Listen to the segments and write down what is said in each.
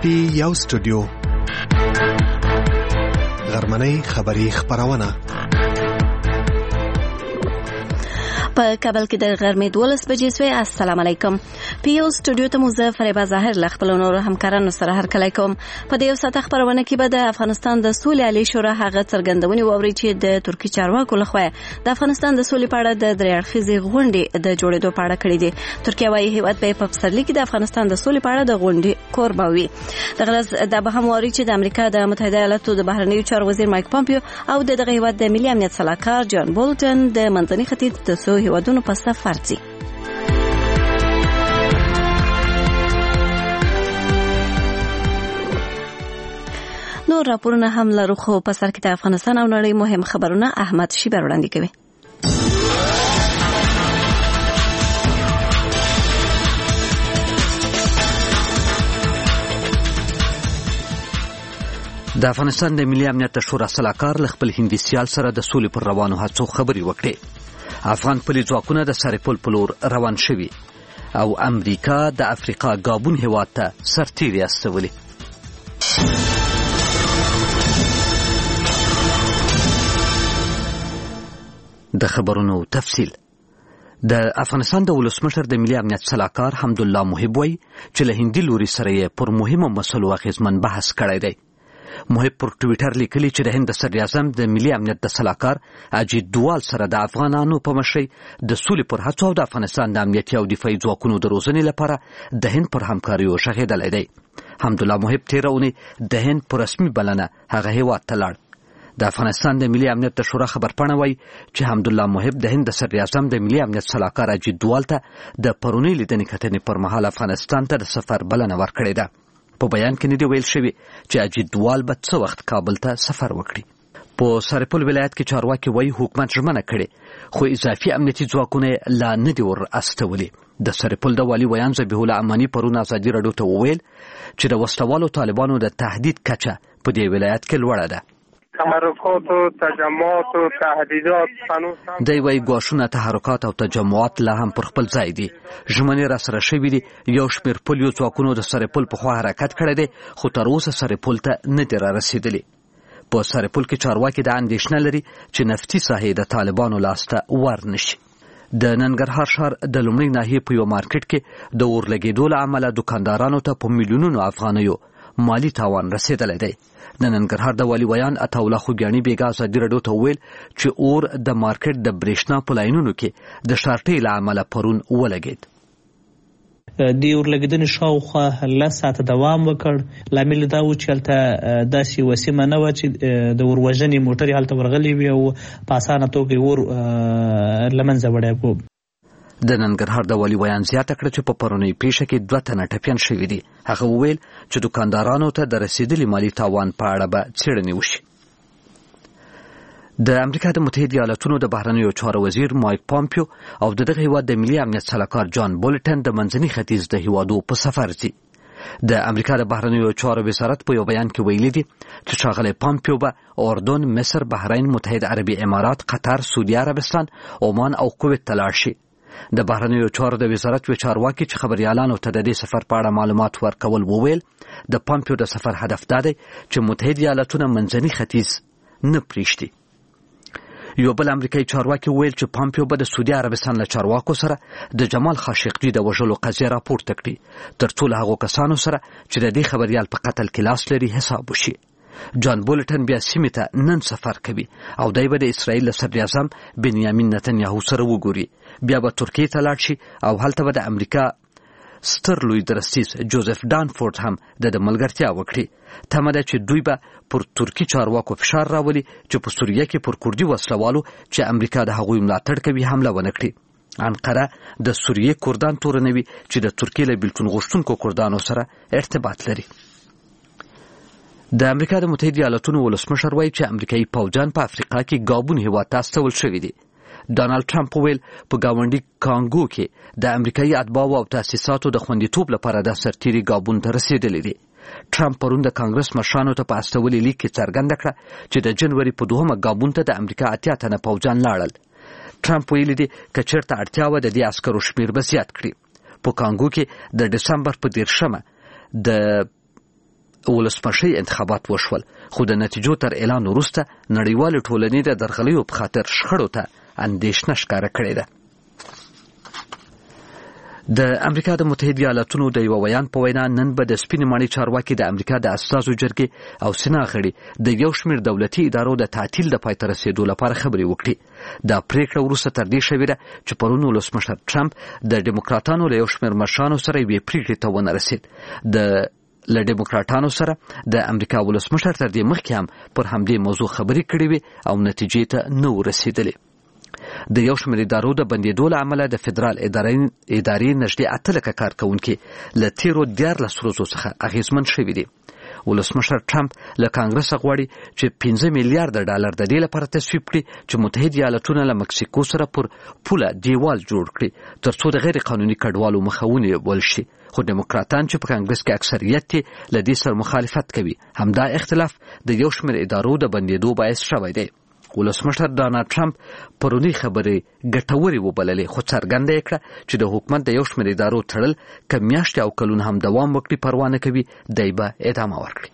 پی یو سټوډیو غرمنۍ خبری خبرونه په کابل کې د غرمې 12 بجې سوی. السلام علیکم. پی یو سټوډیو ته مو فریبا ظاهر ل خپل نور همکارانو سره هرکلی کوم. په دې یو ساعت خبرونه کې به د افغانستان د سولې عالی شورا هغه څرګندونې ووري چې د ترکی چارواکو لخوا د افغانستان د سولې په اړه د درې اړخیزې غونډې د جوړېدو په اړه کړې دي. ترکیه وايي هیواد به په پسرلي کې د افغانستان د سولې په اړه د غونډې کوربه وي. د غرض د به هم ووري چې د امریکا د متحده ایالاتو د بهرنیو چارو وزیر مایک پامپیو او دغه هیواد د ملي امنیت سلاکار جان بولټن د منځني ختیځ د سو هیوادونو په سفر ځي. نور راپورونه هم لرو، خو په سر کې د افغانستان او نړۍ مهم خبرونه احمد شیبر وړاندې کوي. د افغانستان د ملي امنیت شورا سلاکار له خپل هندي سیال سره د سولې پر روانو هڅو خبرې وکړې. افغان پولیس ځواکونه د سرپل په لور روان شوي او امریکا د افریقا ګابون هیواد ته سرتیري استولي. د خبرونو تفصیل. د افغانستان د ولسمشر د ملي امنیت سلاکار حمدالله محب وایي چې له هندي لوري سره یې پر مهمو مسلو اغېزمن بحث کړی دی. محب پر ټویټر لیکلی چې د هند د صدر اعظم د ملي امنیت د سلاکار اجیت دوال سره د افغانانو په مشرۍ د سولې پر هڅو او د افغانستان د امنیتي او دفاعي ځواکونو د روزنې لپاره د هند پر همکاریو شاهدلی دی. حمدالله محب تېره اونۍ د هند په رسمي بلنه هغه هیواد ته لاړ. د افغانستان د ملي امنیت د شورا خبرپاڼه وایي چې حمدالله محب د هند د صدر اعظم د ملي امنیت سلاکار اجیت دوال ته د پرونۍ لیدنې کتنې پر مهال افغانستان ته د سفر بلنه ورکړې ده. په بیان کې نه دی ویل شوی چې اجیت دوال به څه وخت کابل ته سفر وکړي. په سرپل ولایت کې چارواکي وایي حکومت ژمنه کړې خو اضافي امنیتي ځواکونه لا نه دي ور استولي. د سرپل د والي ویان ذبیح الله امانی پرون ازادي راډیو ته وویل چې د وسلوالو طالبانو د تهدید کچه په دې ولایت کې لوړه ده. تحرکات و تجمعات و تهدیدات دی وایي ګواښونه تحرکات او تجمعات لا هم پر خپل ځای دي. ژمنې راسره شوي دي. یو شمېر پولیو ځواکونو د سرپل په خوا حرکت کړی دی خو تر اوسه سرپل ته نه دي رارسېدلي. په سرپل کې چارواکي دا اندېښنه لري چې نفتي ساحې د طالبانو لاسته ور نشي. د ننګرهار ښار د لومړۍ ناحیې په یو مارکیټ کې د اور لګېدو له امله دوکاندارانو ته په میلیونونو افغانیو مالی تاوان رسېدلی دی. د ننګرهار د والي ویان عطاالله خوږیاڼي بیګا ازادي راډیو ته وویل چې اور د مارکیټ د برېښنا په لاینونو کې د شارټۍ له امله پرون ولګېد. د اور لګېدنې شاوخوا 10 ساعته دوام وکړ. لامل دا و چې هلته داسې یوه سیمه نه وه چې د اور وژنې موټرې هلته ورغلې وي او په اسانه توګه اور له منځه وړی و. د ننګرهار د والي ویان زیاته کړه چې په پرونۍ پیښه کې 2 تنه ټپیان شوي دي. هغه وویل چې دوکاندارانو ته د رسیدلي مالي تاوان په اړه به څېړنې وشي. د امریکا د متحده ایالاتونو د بهرنیو چارو وزیر مایک پامپیو او دغه هیواد د ملي امنیت سلاکار جان بولټن د منځني ختیځ د هیوادو په سفر ځي. د امریکا د بهرنیو چارو وزارت په یو بیان کې ویلي دي چې ښاغلی پامپیو به اردن، مصر، بحرین، متحده عربي امارات، قطر، سعودي عربستان، عمان او کویت ته لاړ شي. د بهرنیو چارو د وزارت و چارواکي چې خبريالانو ته د دې سفر په اړه معلومات ورکول وویل د پامپیو د سفر هدف دا دی چې متحده ایالاتونه منځني ختیځ نه پریږدي. یو بل امریکایي چارواکي وویل چې پامپیو به د سعودي عربستان له چارواکو سره د جمال خاشقجي د وژلو قضیه راپورته کړي تر څو له هغو کسانو سره چې د دې خبریال په قتل کې لاس لري حساب وشي. جان بولټن بیا سیمې ته نن سفر کوي او دی به د اسرائیل له صدر اعظم بنیامین نتنیاهو سره وګوري. بیا به ترکیې ته لاړ شي او هلته به د امریکا ستر لوی درستیز جوزف دانفورد هم د ملګرتیا وکړي. تمه ده چې دوی به پر ترکی چارواکو فشار راولي چې په سوریه کې پر کردي وسلوالو چې امریکا د هغوی ملاتړ کوي حمله ونه کړي. انقره د سوریې کردان تورنوي چې د ترکیې له بیلتون غوښتونکو کردانو سره ارتباط لري. د امریکا د متحده ایالاتونو ولسمشر وایي چې امریکایي پوځیان په افریقا کې ګابون هیواد ته استول شوي دي. ډانلډ ټرمپ ویل په ګاونډي کانګو کې د امریکایي اتباعو او تاسیساتو د خوندیتوب لپاره د سرتیري ګابون ته رسېدلی دی. ټرمپ پرون د کانګرس مشرانو ته په استولي لیک کې څرګنده کړه چې د جنوري په 2 ګابون ته د امریکا 80 تنه پوځیان لاړل. ټرمپ ویلي دی که چېرته اړتیا وه د دې عسکرو شمېر به زیات کړي. په کانګو کې د ډسمبر په 10 د ولسمشي انتخابات وشول، خو د نتیجو تر اعلان وروسته نړیوال ټولنې د درغلیو په خاطر شخړو ته اندېښنه ښکاره کړې ده. د امریکا د متحده ایالاتونو د یو ویان په وینا نن به د سپینې ماڼۍ چارواکي د امریکا د اساسو جرګې او سنا غړي د یو شمېر دولتي ادارو د تعطیل د پای ته رسېدو لپاره خبرې وکړي. دا پریکړه وروسته تر دې شوې ده چې پرون ولسمشر ټرمپ د ډیموکراتانو له یو شمېر مشرانو سره یوې پریکړې ته ونه رسېد. له ډیموکراتانو سره د امریکا ولسمشر تر دې مخکې هم پر همدې موضوع خبرې کړې وې او نتیجې ته نه ورسېدلې. د یو شمېر ادارو د بندېدو له امله د فدرال ادارې نږدې 8 لکه کارکوونکي له تیرو 14 ورځو څخه اغېزمن شوي دي. ولسمشر ټرمپ له کانګرس غواړي چې $5 میلیارډ د دې لپاره تصویب کړي چې متحده ایالاتونه له مکسیکو سره پر پوله دیوال جوړ کړي ترڅو د غیر قانوني کډوالو مخه ونیول شي. خو ډیموکراتان چې په کانګرس کې اکثریت دي له دې سره مخالفت کوي. همدا اختلاف د یو شمېر ادارو د بندېدو باعث شوی دی. ولسمشر ډانالډ ټرمپ پرونی خبرې ګټورې وبللې، خو څرګنده یې کړه چې د حکومت د یو شمېر ادارو تړل که میاشتې او کلونه هم دوام وکړي پروا نه کوي، دی به ادامه ورکړي.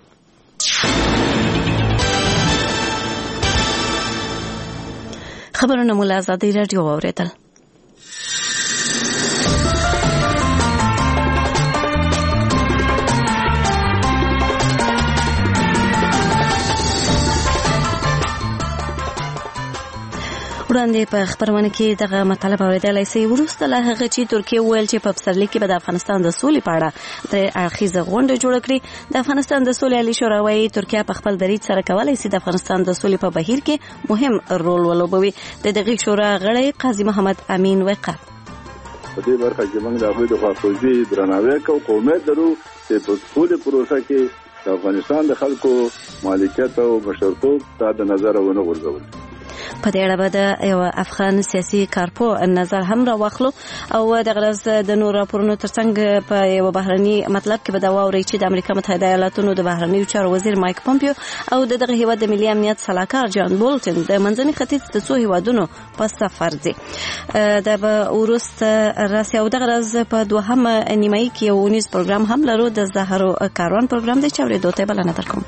خبرونه مو له ازادي راډیو واورېدل. وړاندې په خبرونه کې دغه مطلب اوریدلای شئ. وروسته له هغه چې ترکیه وویل چې په پسرلي کې به د افغانستان د سولې په اړه د اړخیزه غونډه جوړه کړي، د افغانستان د سولې عالی شورا وايي ترکیه په خپل دریځ سره کولای شي د افغانستان د سولې په بهیر کې مهم رول ولوبوي. د دغه شورا غړی قاضي محمد امین وقاص په دې برخه کې موږ د هغوی د خواخوږۍ درناوی کوو، خو امید لرو چې په سولې پروسه کې د افغانستان د خلکو مالکیت او مشرتوب ته د نظر ونه غورځول. په دې اړه به د یو افغان سیاسي کارپو نظر هم راوخلو او د غرض د نور راپورونو ترڅنګ په یو بهرني مطلب کې به دا واوري چې د امریکا متحده ایالاتونو د بهرنیو چارو وزیر مایک پومپیو او دغه هیواد د ملي امنیت سلاکار جان بولټن د منځني ختیځ د څو هیوادونو په سفر دي. دا به وروسته راسي او د غرض په دوهمه نیمایي کې یو نیوز پروګرام هم لرو، د زهرو کاروان پروګرام د چاورېدو ته بلنه درکوم.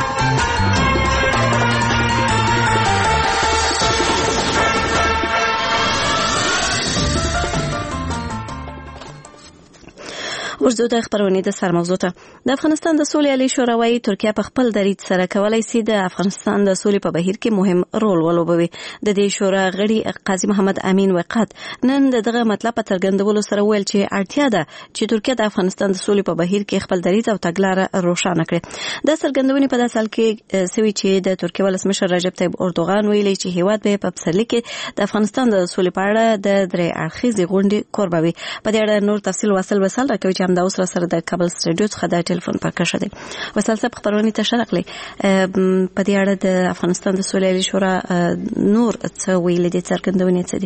ورځو د خبرونه د سر موضوع ته د افغانستان د سولې عالی شورا وايي ترکیه په خپل دریځ سره کولای شي د افغانستان د سولې په بهیر کې مهم رول ولوبوي. د دې شورا غړي قاضي محمد امین وقاص نن دغه مطلب په څرګندولو سره ویل چې اړتیا ده چې ترکیه د افغانستان د سولې په بهیر کې خپل دریځ او تګلارې روښانه کړي. د څرګندونې په داسې حال کې سوي چې د ترکیه ولسمشر رجب طیب اردوغان ویلي چې هیواد به په پسرلي کې د افغانستان د سولې په اړه د درې اړخیزې غونډې کوربوي. په دې اړه نور تفصیل وصل راکوي چې دا اوس سره د کابل سټډیو څخه د ټلیفون پر کښه دی. وصل صاحب خبرونه ته شرقلې په دې اړه د افغانستان د سولې عالی شورا نور څه ویل دي، څرګندونه څه دي؟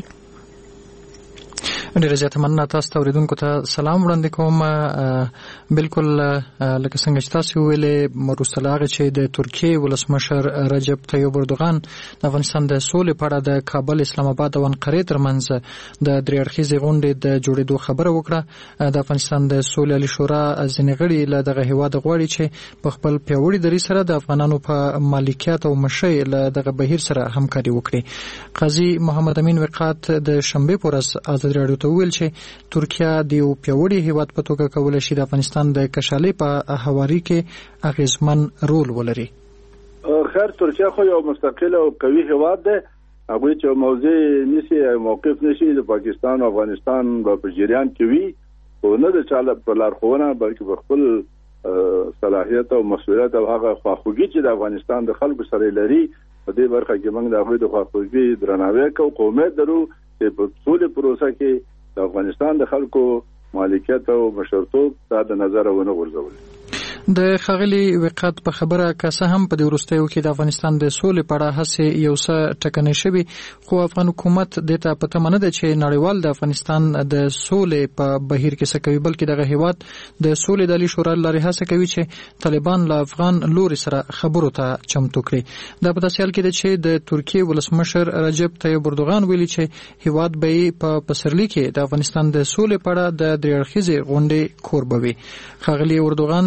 ډیره زیاته مننه. تاسو ته اوریدونکو ته سلام وړاندې کوم. بالکل لکه څنګه چې تاسو ویلې وروسته له هغه چې د ترکیې ولسمشر رجب طیب اردوغان د افغانستان د سولې په اړه د کابل، اسلام آباد او انقرې ترمنځ د درې اړخیزې غونډې د جوړېدو خبره وکړه. د افغانستان د سولې عالی شورا ځینې غړي له دغه هیواد غواړي چې په خپل پیاوړي دریځ سره د افغانانو په مالکیت او مشۍ له دغه بهیر سره همکاري وکړي. قاضي محمد امین وقاص د شنبې په ورځ ازادي راډیو ته ویل چې ترکیه د یو پیاوړي هیواد په توګه کولای شي د افغانستان د کشالۍ په هواري کې اغیزمن رول ولري. خیر ترکیه خو یو مستقل او قوي هیواد دی، هغه چې موضوع نشي موقف نشي د پاکستان او افغانستان په جریان کې وي او نه د چاله په لارښوونه بلکې په خپل صلاحیت او مسؤلیت او هغه خواخوږي چې د افغانستان د خلکو سره لري په دې برخه کې موږ د هغه د خواخوږي درناوی کوو. قومیت درو چې په ټولې پروسه کې د افغانستان د خلکو مالکیت او مشرتوب ته د نظر ونه غورځول. د ښاغلي وقاص په خبره که څه هم په دې وروستیو کې د افغانستان د سولې په اړه هڅې یو څه ټکنۍ شوي، خو افغان حکومت دې ته په تمه نه ده چې نړیوال د افغانستان د سولې په بهیر کې څه کوي، بلکې دغه هیواد د سولې د عالی شورا لارې هڅه کوي چې طالبان له افغان لوري سره خبرو ته چمتو کړي. دا په داسې حال کې ده چې د ترکیې ولسمشر رجب طیب اردوغان ویلي چې هیواد به په پسرلي کې د افغانستان د سولې په اړه د درې اړخیزې غونډې کوربوي. ښاغلي اردوغان د پاکستان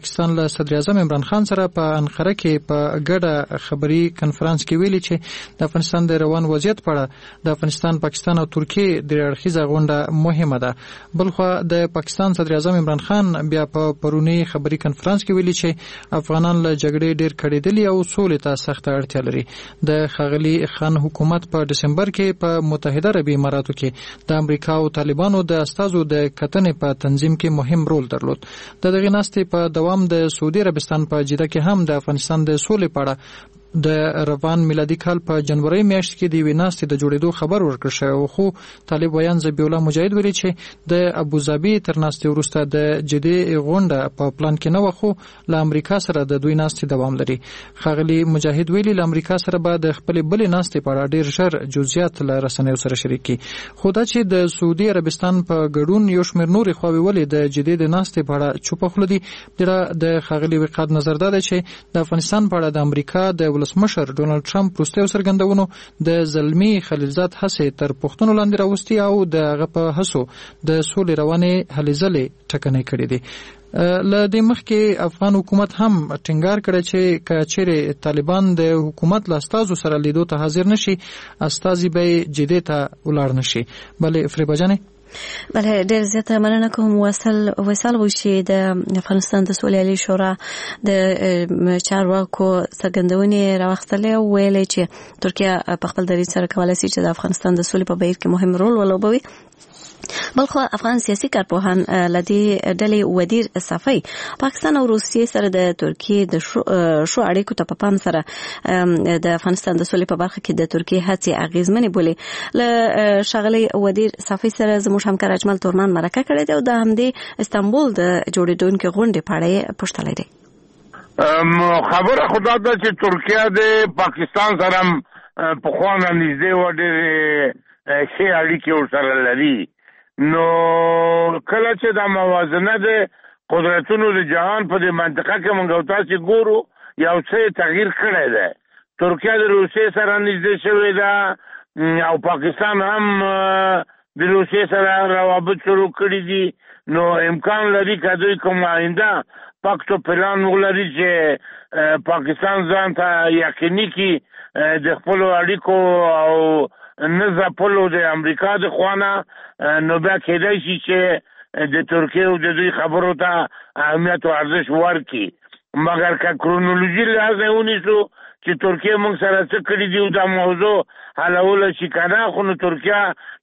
پاکستان له صدر اعظم عمران خان سره په انقره کې په ګډه خبري کنفرانس کې ویلي چې د افغانستان د روان وضعیت په اړه د افغانستان، پاکستان او ترکیه د اړخیزه غونډه مهمه ده. بلخو د پاکستان صدر اعظم عمران خان بیا په پرونی خبري کنفرانس کې ویلي چې افغانان له جګړې ډیر کړېدلي او سولې ته سخت اړتیا لري. د ښاغلي خان حکومت په دسمبر کې په متحده عربي اماراتو کې د امریکا او طالبانو د استازو د کتنې په تنظیم کې مهم رول درلود. د دغه ناستې په دوام د سعودي عربستان په جده کې هم د افغانستان د سولې په اړه د روان میلادي کال په جنوري میاشت کې د ویناستې د جوړېدو خبر ورکړ شو، خو طالب ویان ذبیح الله مجاهد ویلي چې د ابوظبي تر ناستې وروسته د جدي غونډه په پلان کې نه و، خو له امریکا سره د دوی ناستې دوام لري. خاغلی مجاهد ویلي له امریکا سره به د خپل بلې ناستې په اړه ډیر ژر جزئیات له رسنیو سره شریکي. خو دا چې د سعودي عربستان په ګډون یو شمېر نورې خواوې ولې د جدي د ناستې په اړه چوپه خوله دي، د خاغلی وقاد نظر ده چې د افغانستان په اړه د امریکا د ولسمشر ډونالد ټرمپ وروستیو څرګندونو د زلمی خلیلزاد هڅې تر پوښتنو لاندې راوستي او د هغه په هڅو د سولې روانې هلې ځلې ټکنۍ کړې دي. له دې مخکې افغان حکومت هم ټینګار کړی چې که چیرې طالبان د حکومت له استازو سره لیدو ته حاضر نشي، استازي به جدي ته ولاړ نشي. بلې فریبا جانې بله ډیر زیاته مننه کوم. وصل وشي د افغانستان د سولې عالی شورا د چارواکو څرګندونې راوستلې او ویلې چې ترکیه په خپل دریځ سره کولای شي چې د افغانستان د سولې په بهیر کې مهم رول ولوبوي. بلخو افغان سیاسي کارپوهان لدی ډلې ودیر صفای پاکستان او روسیې سره د ترکیه د شو اړیکو ته په پام سره د افغانستان د سولې په برخه کې د ترکیه هڅې اغیزمنې بولي. له شغلي ودیر صفای سره زموږ همکار اجمل تورمان مرکه کړې ده او د همدې استانبول د جوړېدونکو غونډې په اړه پوښتنه لري. خبره خدا ده چې ترکیه د پاکستان سره په خوانه نږدې و ډېر ښې اړیکې ورسره لري. نو کله چې دا موازنه د قدرتونو د جهان په دې منطقه کې موږ تاسو ګورو یو څه تغییر کړی دی. ترکیه د روسیې سره نږدې شوې ده او پاکستان هم د روسیې سره روابط شروع کړي دي. نو امکان لري که دوی کوم آینده پاکتو پلان ولري چې پاکستان ځان ته یقیني کړي د خپلو اړیکو او نه ځپلو د امریکا د خوانه، نو بیا کېدای شي چې د ترکیې او د دوی خبرو ته اهمیت او ارزښت ورکړي. مګر که کرونولوژي لحاظ ونیسو چې ترکیه موږ سره څه کړي دي او دا موضوع حلولی شي که نه، خو نو ترکیه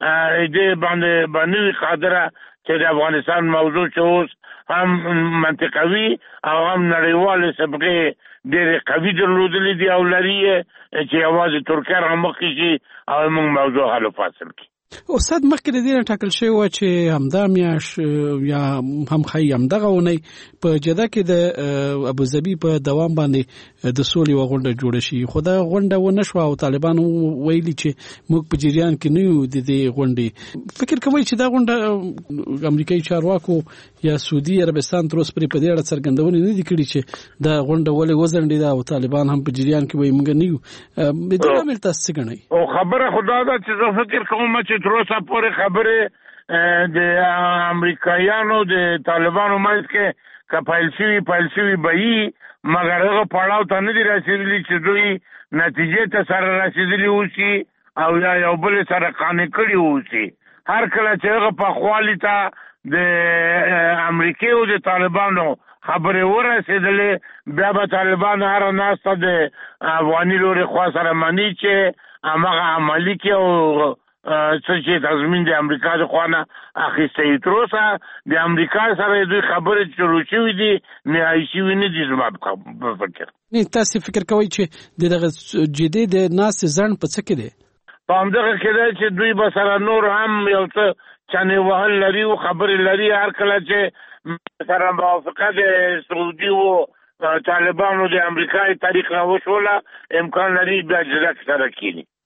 دې باندې نه وي قادره چې د افغانستان موضوع چې اوس هم منطقوي او هم نړیوالې سبقې ډېرې قوي درلودلې دي او لري چې یوازې ترکیه رامخکې شي او موږ موضوع حل و فصل کړي. استاد مخکې د دې نه ټاکل شوی و چې همدا میاشت یا هم ښایي همدغه اونۍ په جده کې د ابوظبي په دوام باندې د سولې یوه غونډه جوړه شي، خو دا غونډه ونه شوه او طالبان ویلي چې موږ په جریان کې نه یو د دې غونډې. فکر کوئ چې دا غونډه امریکایي چارواکو یا سعودي عربستان تر اوسه پورې په دې اړه څرګندونې نه دي کړي چې دا غونډه ولې وځنډېده او طالبان هم په جریان کې وایي موږ نه یو؟ د دې لامل تاسو څه ګڼئ؟ او خبره خو دا ده چې زه فکر کوم چې تر اوسه پورې خبرې د امریکایانو د طالبانو منځ کې که پیل شوي به وي، مګر هغه پړاو ته نه دي رسېدلي چې دوی نتیجې ته سره رسېدلي اوسي او یا یو بل سره قانع کړي اوسي. هر کله چې هغه پخوالي ته د امریکې او د طالبانو خبرې ورسېدلې، بیا به طالبان هره ناسته د افغاني لورې خوا سره مني چې همغه عملي کړي او څه چې تضمین د امریکا د خوا نه اخیستی. تر اوسه د امریکا سره دوی خبرې شروع شوي دي، نهایي شوي نه دي زما په فکر. تاسو فکر کوئ چې دغه جدي د ناستې ځنډ په څه کې دی؟ په همدغه کې دی چې دوی به سره نور هم یو څه چنې وهل لري او خبرې لري. هر کله چې سره موافقه د سعودي او طالبانو د امریکایي طریق نه وشوله، امکان لري بیا جده کې سره کېني.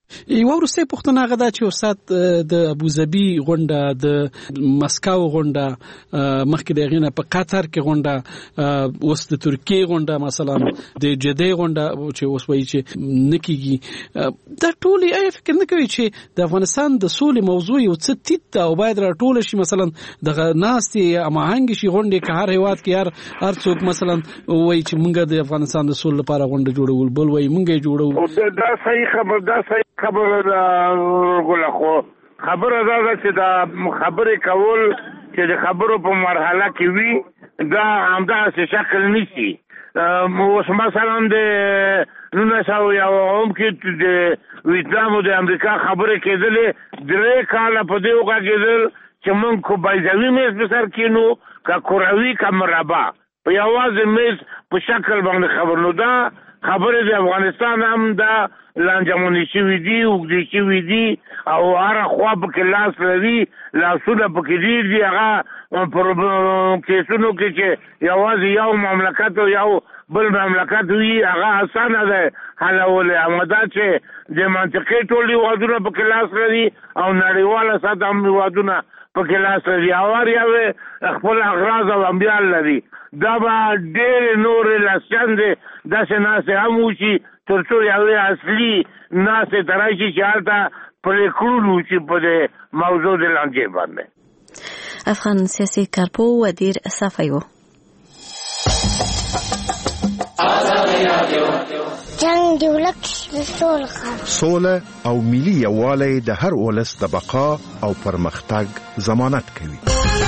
یو ورسته پښتنه غدا چې استاد د ابوظبي غونډه د مسکو غونډه مخکې د غینه په قطر کې غونډه اوس د ترکیه غونډه مثلا د جده غونډه چې اوس وایي چې نکېږي دا ټول یې فکر نه کوي چې د افغانستان د سولې موضوع یو څه تیت او باید را ټول شي مثلا د ناستي اماهنګ شي غونډه که هر هیواد کې هر څوک مثلا وایي چې مونږ د افغانستان د سولې لپاره غونډه جوړول بل وایي مونږ یې جوړو دا صحیح خبره ده ګل خو خبره ده چې دا خبرې کول چې د خبرو په مرحله کې وي دا همدا څه شکل نشي اوس مثلا د 1990 کې د ویتنام او د امریکا خبرې کېدلې 3 کاله په دې وګرځېدل چې موږ کو بایزوي میز په سر کېنو کا کوروي کا مربع په یوازې میز په شکل باندې خبرنو دا خبرې د افغانستان هم دا لانجمونی شوي دي اوږدې شوي دي او هره خوا پکې لاس لري لاسونه پکې ډېر دي هغه پر کیسونو کې چې یوازې یو مملکت او یو بل مملکت وي هغه اسانه ده حلول امدا چې د منطقې ټول هیوادونه پکې لاس لري او نړیواله سطح هم هیوادونه پکې لاس لري او یو خپل اغراض او امبیال لري دا به ډېرې نورې لاسچندې داسې ناسې هم وشي تر څو یوې اصلي ناسې ته راشي چې هلته پرې کړو چې په دې موضوع د لانجې باندې افغان سیاسي کارپو ودیر صفی و جنگ دی ولک سوله او ملي یووالی د هر ولس د بقا او پرمختګ ضمانت کوي.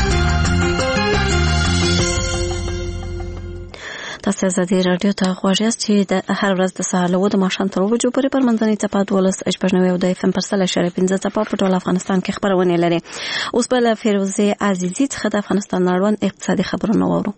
تاسو ازادي رادیو ته غواړئ چې د هر ورځ د سهار له 2 ماښام تر 8 بجو پورې پر منځنۍ څپه 12.9 او د FM پر 100.15 څپه په ټول افغانستان کې خبرونه لري. اوس بل فیروزه عزیزی څخه د افغانستان اړوند اقتصادي خبرونه وورو.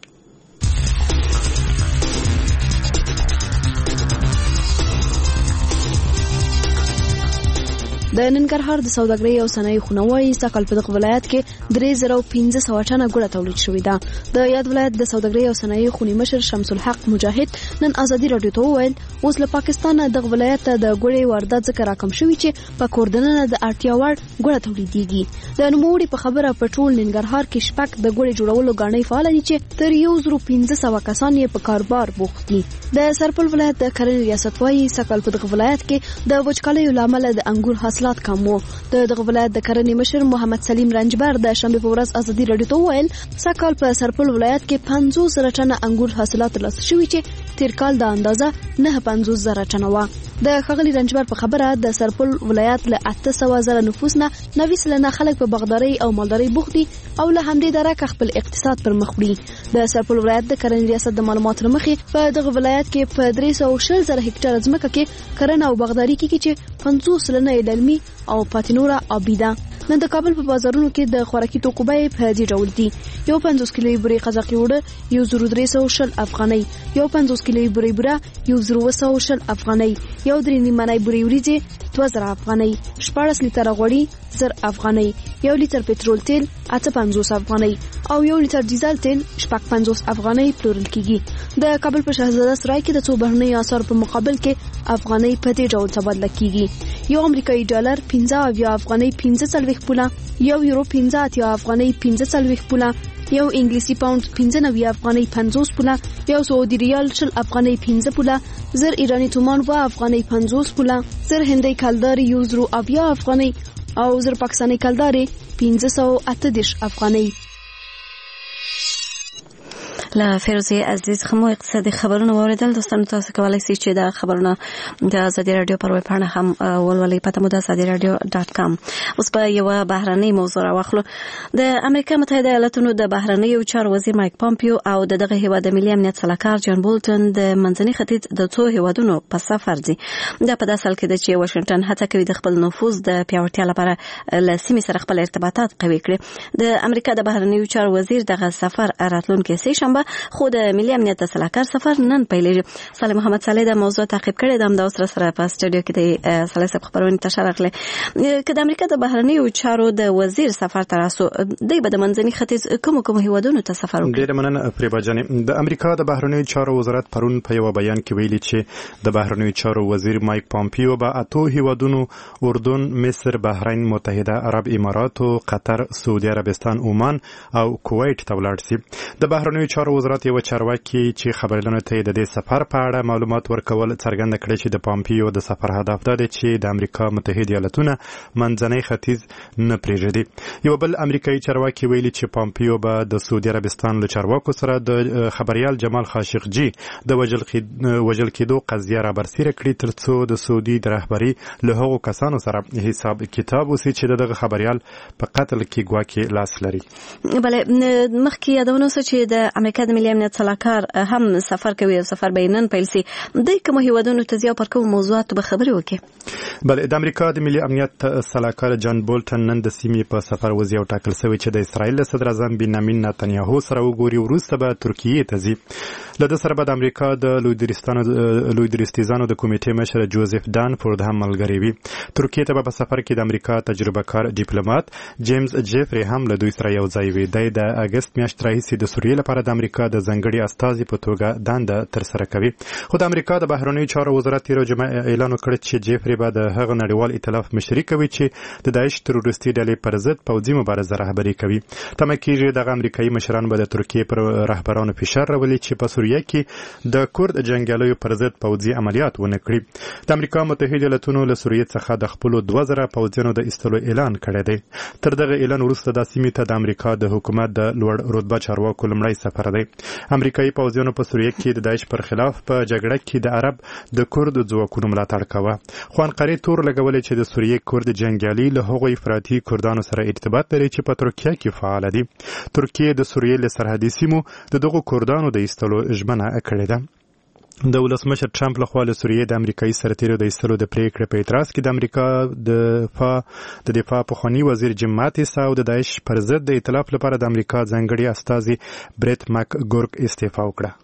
د ننګرهار د سوداګرۍ او صنایع خونوي ساکل په دغه ولایت کې 3500 ټنه ګوړه تولید شوې ده. د یاد ولایت د سوداګرۍ او صنایع خونی مشر شمس الحق مجاهد نن ازادي رادیو ته وویل اوس له پاکستان دغه ولایت ته د ګوړې واردات ځکه راکم شوی چې په کوردننه د اړتیا وړ ګوړه تولیدېږي. د نوموړي په خبره په ټول ننګرهار کې شپږ د ګوړې جوړولو غاڼې فعال دي چې تر 1500 کسان یې په کاروبار بوخت دي. د سرپل ولایت د کرنې ریاست وايي ساکل په دغه ولایت کې د وچکالۍ لامل د انګور حاصلات کم وو. د دغه ولایت د کرنې مشر محمد سلیم رنجبر د شنبه په ورځ ازادي رادیو ته وویل ساکال په سرپل ولایت کې 500 ټنه انګور حاصلات ترلاسه شوي چې تیر کال د اندازه 950,000 ټنه وه. د خغلی رنجبر په خبره د سرپل ولایت له 800,000 نفوس نه 90% خلک په باغداري او مالداري بوخت دي او له همدې درکه خپل اقتصاد پر مخ وړي. د سرپل ولایت د کرنې ریاست د معلوماتو مخې په دغه ولایت کې په 360,000 هکټار ځمکه کې کرنه او باغداري کیږي چې 50% یې للمي او پاتینورا آبیده. نن د کابل په بازارونو کې د خوراکي توکو بیې په دې ډول دي: یو 50 کیلو بوري قزاقي وړه 1360 افغانۍ، یو 50 کیلو بوري بوره 1200 افغانۍ، یو 3 نیمه بوري وریجې 2000 افغانۍ، 14 لیټر غوړي 1000 افغانۍ، یو لیټر پټرول تیل 850 افغانۍ او یو لیټر ډیزل تیل 50 افغانۍ پلورل کیږي. د کابل په شهزاده سرای کې د څو بهرنیو اسعارو په مقابل کې افغانۍ په دې ډول تبادله کیږي: یو امریکایي ډالر 15 افغانۍ 45 پوله، یو یورو 15 افغانۍ 45 پوله، یو انګلیسي پاوند 95 افغانۍ 50 پوله، یو سعودي ریال 20 افغانۍ 15 پوله، 1000 ایرانی تومان 2 افغانۍ 50 پوله، 1000 هندۍ کلداري 100 افغانۍ او 1000 پاکستاني کلداري 580 افغانۍ. له فیروزه عزیز خمو اقتصادي خبرونه اوریدل. دوستانو تاسو کولای شئ چې دا خبرونه د ازادي رادیو پر ویب پاڼه هم ولولئ. پته مو د azadiradio.com. اوس په یو بهرنۍ موضوع راوخلو. د امریکا متحده ایالاتونو د بهرنیو چارو وزیر مایک پامپیو او دغه هیواد د ملي امنیت سلاکار جان بولټن د منځني ختیځ د څو هیوادونو په سفر دي. دا په داسې حال کې چې واشنگټن هڅه کوي د خپل نفوذ د پیاوړتیا لپاره له سیمې سره خپل ارتباطات قوي کړي. د امریکا د بهرنیو چارو وزیر دغه سفر راتلونکي سه شنبه خو د ملي امنیت سلاکار سفر نن پیلېږي. صالح محمد صالح د موضوع تعقیب کړی د همدا اوس سره په سټوډیو کې د صالح صاحب خبرونه ته راغله. که د امریکا د بهرنیو چارو د وزیر سفر تراسو دی به د منځني ختیځ کوم هیوادونو ته سفر وکړي. ډېر مننه فریبا جانې. د امریکا د بهرنیو چارو وزارت پرون په یو بیان کې ویلي چې د بهرنیو چارو وزیر مایک پامپیو به 8 هیوادونو اردن، مصر، بحرین، متحده عرب امارات، قطر، سعودي عربستان، عمان او کویت ته ولاړ شي. د بهرنیو چارو وزارت یو چارواکي چې خبريالانو ته د دې سفر په اړه معلومات ورکول څرګنده کړي چې د پامپیو د سفر هدف دا دی چې د امریکا متحده ایالاتونه منځنی ختیځ نه پرېږدي. یو بل امریکایي چارواکي ویلي چې پامپیو به د سعودي عربستان له چارواکو سره د خبريال جمال خاشقجي د وژل کېدو قضیه را برسېره کړي ترڅو د سعودي د رهبري له هغو کسانو سره حساب کتاب وسی چې دغه خبريال په قتل کې ګواکې لاس لري. بله مخکې یادونه وسه چې د امریکا د ملي امنیت سلاکار هم سفر کوي او سفر به نن پیل سي. د کوم هیوادونو ته زیات پر کوم موضوعات به خبرې وکړي. بله د امریکا د ملي امنیت سلاکار جان بولټن نن د سیمې په سفر وزي او ټاکل شوی چې د اسرائیل صدر اعظم بنیامین نتنیاهو سره وګوري. وروسته به ترکیې ته ځي. له ده سره به د امریکا د لوی درستیزانو د کمیټې مشر جوزف دانفورد هم ملګری وي. ترکیې ته به په سفر کې د امریکا تجربه کار ډیپلومات جیمز جیفری هم له دوی سره یو ځای وي. د اګست میاشتې راهیسې د سوریې لپاره د امریکا د ځانګړي استازي په توګه دنده ترسره کوي. خو د امریکا د بهرنیو چارو وزارت تېره جمعه اعلان وکړ چې جیفری به د هغه نړیوال ائتلاف مشري کوي چې د داعش تروریستي ډلې پر ضد پوځي مبارزه رهبري کوي. تمه کېږي دغه امریکایي مشران به د ترکیې پر رهبرانو فشار راولي چې په سوریه کې د کورد جنګیالیو پر ضد پوځي عملیات ونه کړي. د امریکا متحده ایالاتونو له سوریې څخه د خپلو 2000 پوځیانو د ایستلو اعلان کړی دی. تر دغه اعلان وروسته د سیمې ته د امریکا د حکومت د لوړ رتبه چارواکو لومړی سفر دی. امریکایي پوځیانو په سوریه کې د داعش پر خلاف په جګړه کې د عرب د کورد ځواکونو ملاتړ کاوه. خو انقرې تور لګولې چې د سوریې کورد جنګیالي له هغو افراطي کردانو سره ارتباط لري چې په ترکیه کې فعال دي. ترکیه د سوریې له سرحدي سیمو د دغو کردانو د ایستلو ژمنه کړې ده. د ولسمشر ټرمپ لخوا له سوریې د امریکایي سرتیرو د ایستلو د پریکړې په اعتراض کې د امریکا د دفاع پخوانی وزیر جیم ماتیس او د داعش پر ضد د ائتلاف لپاره د امریکا ځانګړي استازي بریت مک ګورک استعفا وکړه.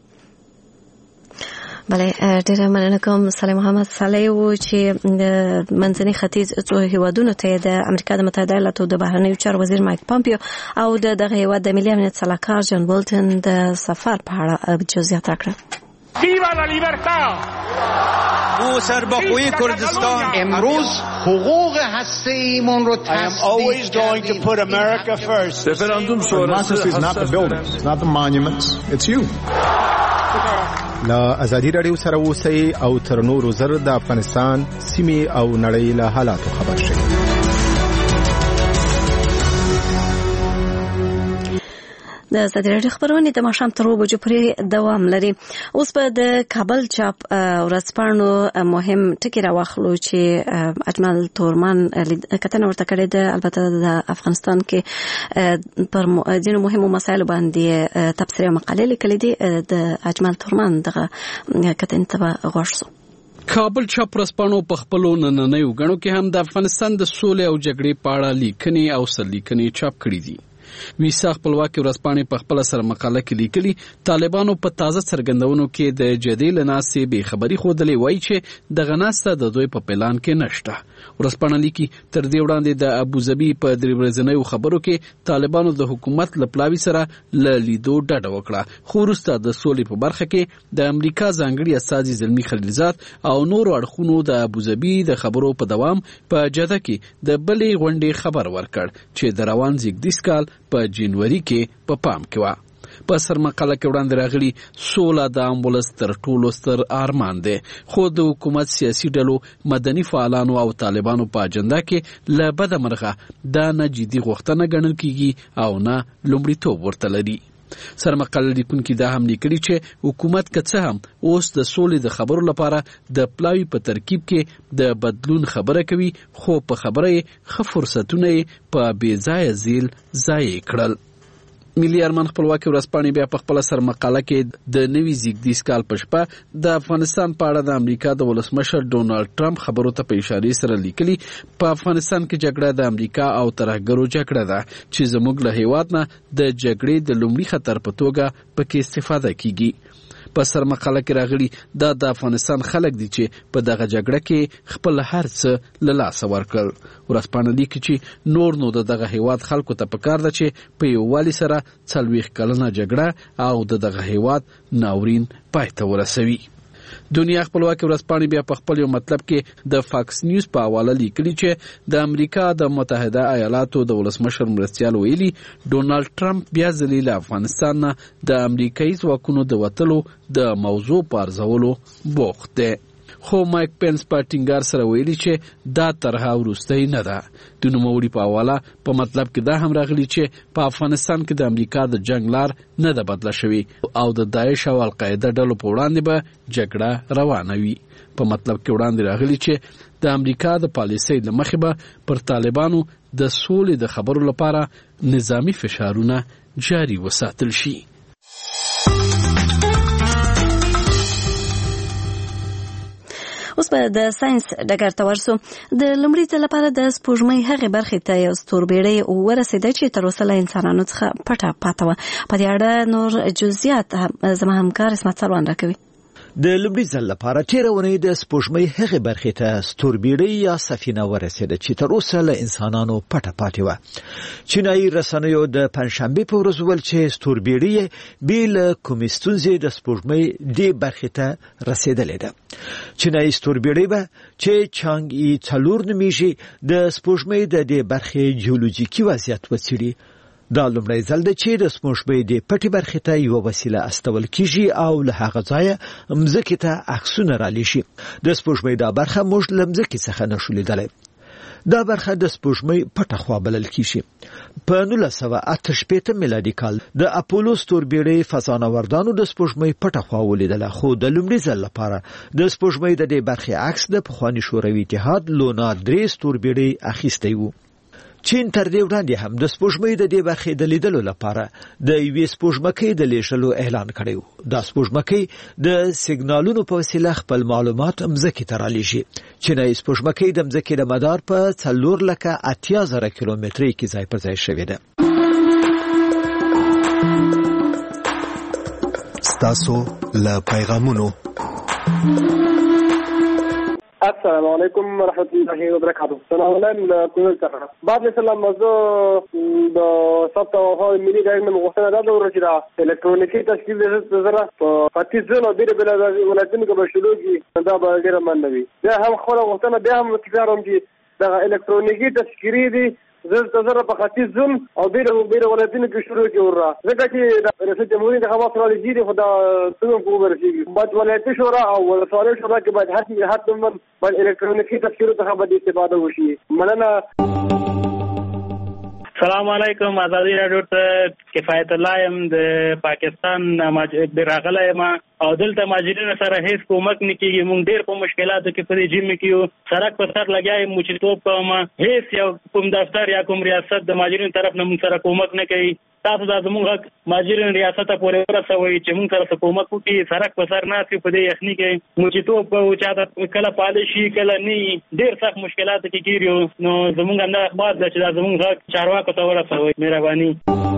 بله ډیره مننه کوم. صالح محمد صالح و چې د منځني ختیځ څو هیوادونو ته د امریکا د متحده ایالاتو د بهرنیو چارو وزیر مایک پامپیو او دغه هیواد د ملي امنیت سلاکار جان بولټن د سفر په اړه جزئیات راکړه. ویوا لا لیبرتا او سرباخوی کردستان امروز حقوق هسته‌ایمون رو I am always going to put America first. Referendum sonrası is not the buildings, it's not the monuments, it's you. لا ازادي رادیو سره اوسئ او تر نورو زر د افغانستان سیمې او نړۍ له حالاتو خبر شئ. د ازادي راډیو خبرونه د ماښام تر 2 بجو پورې دوام لري. اوس په د کابل چاپ ورځپاڼو مهم ټکی راوخلو چې اجمل تورمان کتنه ورته کړې ده. البته د افغانستان کې پر ځینو مهمو مسایلو باندې تبصره مقاله لیکلې دي. د اجمل تورمان دغه کتنه ته غوښ شو. کابل چاپ ورځپاڼو په خپلو نننیو غړو کې هم د افغانستان د سولې او جګړې په اړه لیکنې او سرلیکنې چاپ کړې دي. ویسا خپلواکي ورځپاڼې په خپل سره مقاله کې لیکلي طالبانو په تازه څرګندونو کې د جدي لناسې به خبري خودلې وایي چې د غناسته د دوی په پلان کې نشته. ورځپاڼه لیکي تر دې وړاندې د ابوظبي په درې ورځنیو خبرو کې طالبانو د حکومت لپلاوي سره لیدو ډډه وکړه. خو وروسته د سولې په برخه کې د امریکا ځانګړي استازي زلمی خلیلزاد او نورو اړخونو د ابوظبي د خبرو په دوام په جده کې د بلې غونډې خبر ورکړ چې د روان زیږدیز کال په جنوري کې په پام کې و. په سرمقاله کې وړاندې راغلي سوله د امبولس تر ټولو ستر ارمان دی. خو د حکومت سیاسي ډلو، مدني فعالانو او طالبانو په اجنډا کې له بده مرغه دا نه جدي غوښتنه ګڼل کیږي او نه لومړیتوب ورته لري. سرمقاله لیکونکي دا هم لیکلي چې حکومت که څه هم اوس د سولې د خبرو لپاره د پلاوي په ترکیب کې د بدلون خبره کوي، خو په خبره یې ښه فرصتونه یې په بې ځایه زیل ضایع کړل. ملي ارمان خپلواکي ورځپاڼې بیا په خپل سر مقاله کې د نوي زیږدیز کال په شپه د افغانستان په اړه د امریکا د ولسمشر ډونالد ټرمپ خبرو ته په اشاره سره لیکلي په افغانستان کې جګړه د امریکا او ترهګرو جګړه ده چې زموږ له هیواد نه د جګړې د لومړي خطر په توګه پکې استفاده کیږي. په سر مقاله کې راغلي دا د افغانستان خلک دي چې په دغه جګړه کې خپل هر څه له لاسه ورکړل. ورځپاڼه لیکي چې نور نو دغه هیواد خلکو ته پکار ده چې په یووالي سره 40 کلنه جګړه او دغه هیواد ناورین پای ته ورسوي. دنیا خپلواکي ورځپاڼې بیا په خپل یو مطلب کې د فاکس نیوز په حواله لیکلي چې د امریکا د متحده ایالاتو د ولسمشر مرستیال ویلي ډونالد ټرمپ بیا ځلې له افغانستان نه د امریکایي ځواکونو د وتلو د موضوع په ارزولو بوخت دی. خو مایک پینس په ټینګار سره ویلي چې دا طرحه وروستۍ نه ده. د نوموړي په حواله په مطلب کې دا هم راغلي چې په افغانستان کې د امریکا د جنگ لار نه ده بدله شوې او د داعش او القاعده ډلو په وړاندې به جګړه روانه وي. په مطلب کې وړاندې راغلي چې د امریکا د پالیسۍ له مخې به پر طالبانو د سولې د خبرو لپاره نظامی فشارونه جاري وساتل شي. اوس به د ساينس ډګر ته ورسو. د لومړي ځل لپاره د سپوږمۍ هغې برخې ته یو ستوربیړۍ ورسېده چې تر اوسه له انسانانو څخه پټه پاته وه. په دې اړه نور جزئیات زما همکار اسمت سروان راکوي. د لومړي ځل لپاره تېره اونۍ د سپوږمۍ هغې برخې ته ستوربیړۍ یا سفینه ورسېده چې تر اوسه له انسانانو پټه پاتې وه. چینایي رسنیو د پنجشنبې په ورځ وویل چې ستوربیړۍ بې له کومې ستونزې د سپوږمۍ دې برخې ته رسېدلې ده. چینایي ستوربیړۍ به چې چانګ ای 4 نومیږي د سپوږمۍ د دې برخې جیولوژیکي وضعیت وڅېړي. دا لومړی ځل دی چې د سپوږمۍ د پټې برخې ته یوه وسیله استول کیږي او له هغه ځایه مځکې ته عکسونه رالیږي. د سپوږمۍ دا برخه موږ له مځکې څخه نشو لیدلی. دا برخه د سپوږمۍ پټه خوا بلل کیږي. په 1968 میلادي کال د اپولو ستوربیړۍ فضانوردانو د سپوږمۍ پټه خوا ولیدله، خو د لومړي ځل لپاره د سپوږمۍ د دې برخې عکس د پخواني شوروي اتحاد لونا 3 ستوربیړۍ اخیستی و. چین تر دې وړاندې هم د سپوږمۍ د دې برخې د لیدلو لپاره د یوې سپوږمکۍ د لیږلو اعلان کړی و. دا سپوږمکۍ د سیګنالونو په وسیله خپل معلومات مځکې ته رالیږي. چینایي سپوږمکۍ د مځکې د مدار په 4,80,000 کیلومترۍ کې ځای پر ځای شوې ده. ستاسو له پیغامونو. السلام علیکم ورحمۃ اللہ وبرکاتہ. سلام علیکم کومل څخه بعد سلام موضوع د ثبت او ملي ګارنه مغوښتنه ده چې دا الکترونیکي تشکیل د زړه په ختیځ ځینو ډېر بل ولایتونو کې بشلوږي دا به ډېر منوي. دا هم خپل غوښتنه بیا هم تکراروم چې دا الکترونیکي تشکیل دي زړه په ختیځ ځون او ډېر ولایتونو کې شروع کیږي. ځکه چې رئیس جمهور د خبرو سره لګیږي خدا څنګه کوبرسي بعد ولایتي شورا او ولسوالۍ شورا کې باید هڅه باید الکترونیکي تشکیل څخه باید استفاده وشي. مننه. السلام علیکم. آزادی رادیو ته کفایت الله يم د پاکستان د راغلی ما او دلته ماجرینو سره هیڅ کومک نه کیږي. مونږ ډېر په مشکلاتو کې په دې جیم کې یو سړک په سر لګیاي موچتوب کوم هیڅ یو کوم دفتر یا کوم ریاست د ماجرینو طرف نه مونږ سره کومک نه کوي. تاسو د زموږ ماجرین ریاست پورې ورسوي چې مونږ سره کومک وکړي. سړک په سر نه په دې یخني کې موچتوب په چاته کله پالیشي کله نه ډېر سخت مشکلاتو کې کیږي. نو زموږ نه اخبار د چې زموږ چارواکو ته ورسوي. مهرباني.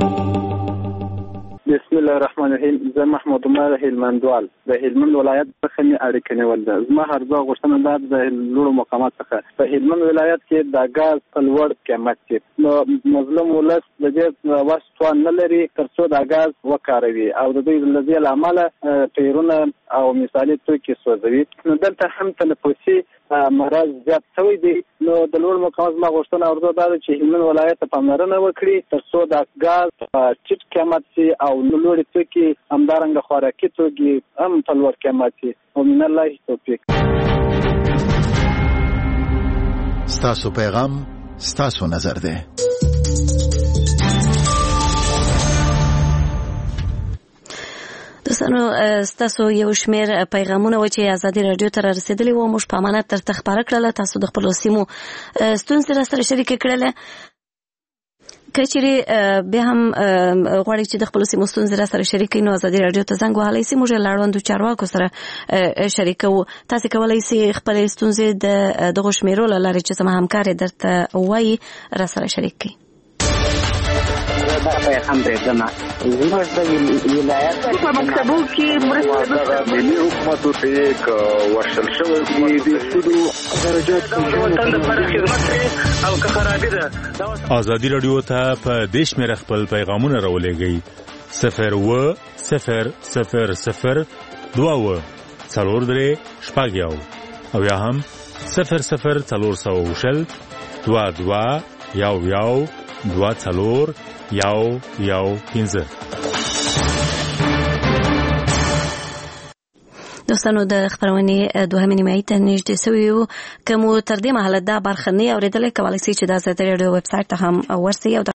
بسم الله الرحمن الرحیم. زه محمد عمر هلمندوال د هلمند ولایت څخه مې اړیکه نیول ده. زما هرځه غوښتنه ده د لوړو مقامات څخه په هلمند ولایت کې د غاز په لوړ قیمت کې نو مظلوم ولس د دې وسوان نه لري ترڅو د غاز وکاروي او د دې لږه عمله پیرونه او مثالي توکي سوځوي. نو دلته هم تنفسي مرض زیات شوی دی. نو د لوړ مقامات ما غوښتنه ورته ده چې هلمند ولایت ته پاملرنه وکړي ترڅو د غاز ټیټ قیمت سي او لوړ توکي همدارنګه خوراکي توکي هم په لوړ قیمت سي. ومن الله توفیق. ستاسو پیغام ستاسو نظر ده. دوستانو ستاسو یو شمیر پیغامونه و چې آزادي رادیو ته رسیدلی و موږ په امانت ترته خبره کړله. تاسو د خپلو سیمو ستونزې راسره شریکې کړله. کچېرې به هم غواړي چې د خپل سیمو ستونزې را سره شریکې نو ازادي رادیو ته زنګ وهلی سي موږ لاړوندو چارواکو سره شریکو تاسو کولای سي خپل ستونزې د دغه شمیرو لاره چې سم همکار درته وایي را سره شریک کړي هم درځم زموږ د ولایت په مکتبو کې مرسته ملي حکومتو ته ورشل شوی د سودو درجات د وطن لپاره خدمت او که خرابې ده ازادي رادیو ته په دیش مې خپل پیغامونه راولېږئ 01000 څلور شپږ او یا هم 00400 22 15 دوستانو د خبرونې دوهمې نیمایي ته نږدې سوي یو که مو تر دې مهاله دا برخه نه اورېدلې کولی سئ چې د ازادي راډیو ویب سایټ ته هم ورسئ او